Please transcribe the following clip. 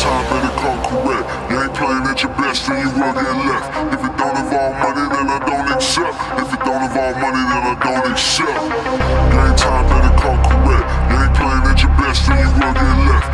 time, better come correct. You ain't playing at your best, then you will get left. If it don't involve money, then I don't accept. If it don't involve money, then I don't accept. Game time, better come correct. You ain't playing at your best, then you will get left.